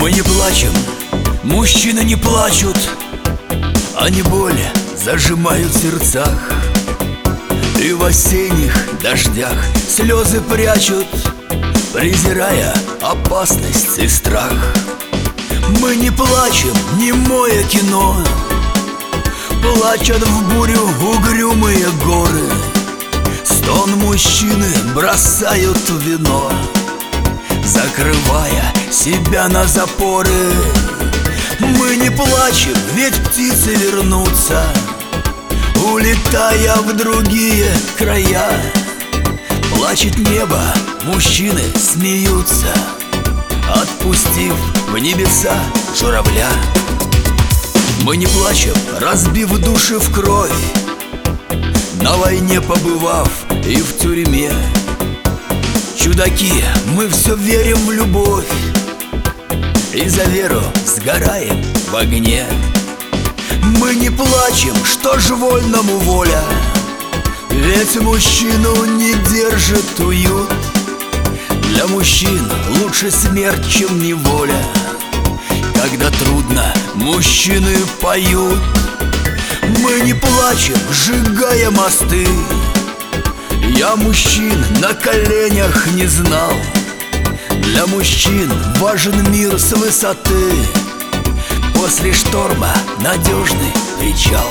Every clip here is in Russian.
Мы не плачем, мужчины не плачут, они боли зажимают в сердцах, и в осенних дождях слезы прячут, презирая опасность и страх. Мы не плачем, немое кино, плачут в бурю угрюмые горы. Стон мужчины бросают в вино, закрывая себя на запоры. Мы не плачем, ведь птицы вернутся, улетая в другие края. Плачет небо, мужчины смеются, отпустив в небеса журавля. Мы не плачем, разбив души в кровь, на войне побывав и в тюрьме. Чудаки, мы все верим в любовь, и за веру сгораем в огне. Мы не плачем, что ж вольному воля, ведь мужчину не держит уют. Для мужчин лучше смерть, чем неволя. Когда трудно, мужчины поют. Мы не плачем, сжигая мосты. Я мужчин на коленях не знал. Для мужчин важен мир с высоты, после шторма надежный причал.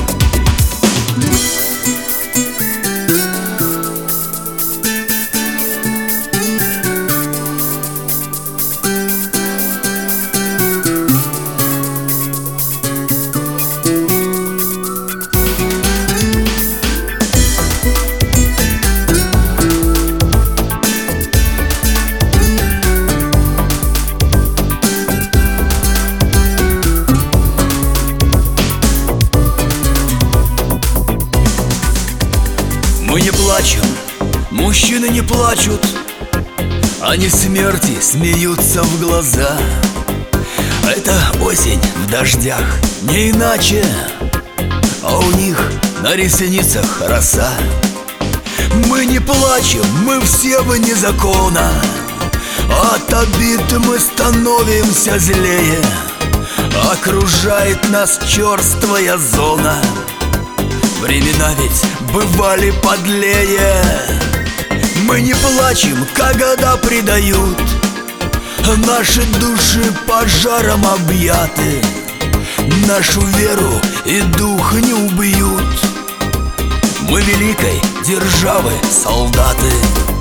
Мы не плачем, мужчины не плачут, они смерти смеются в глаза. Это осень в дождях, не иначе, а у них на ресницах роса. Мы не плачем, мы все вне закона, от обид мы становимся злее, окружает нас черствая зона. Времена ведь бывали подлее. Мы не плачем, когда предают, наши души пожаром объяты, нашу веру и дух не убьют. Мы великой державы солдаты.